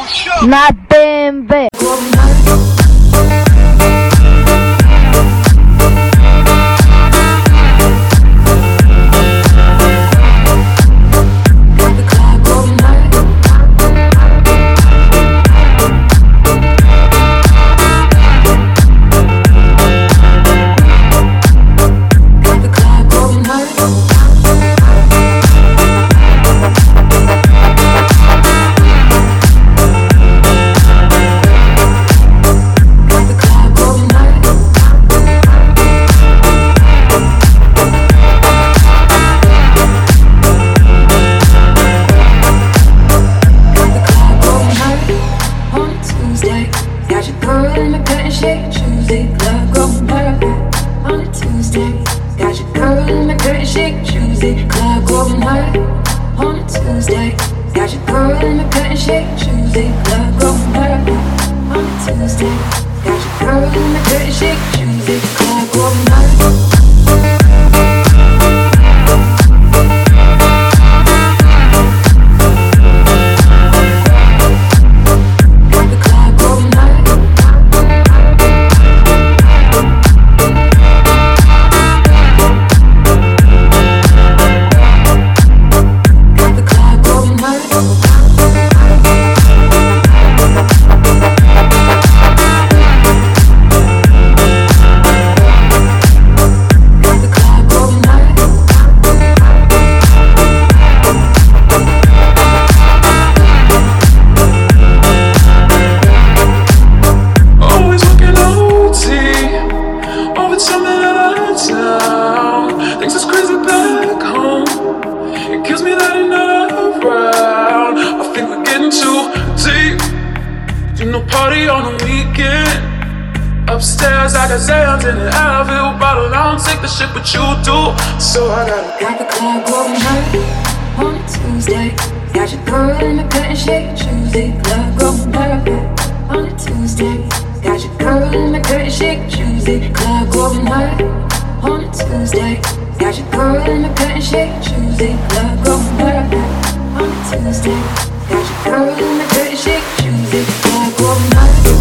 na BMW. Upstairs, I got Zans in an Advil bottle. I don't take the shit, but you do. So I got the club going hard on a Tuesday. Got your girl in the cut and shake Tuesday. Club going hard on a Tuesday. Got your girl in the cut and shake Tuesday. Club going hard on a Tuesday. Got your girl in the cut and shake Tuesday. Club going hard on a Tuesday. Got your girl in the cut and shake Tuesday. Club going hard.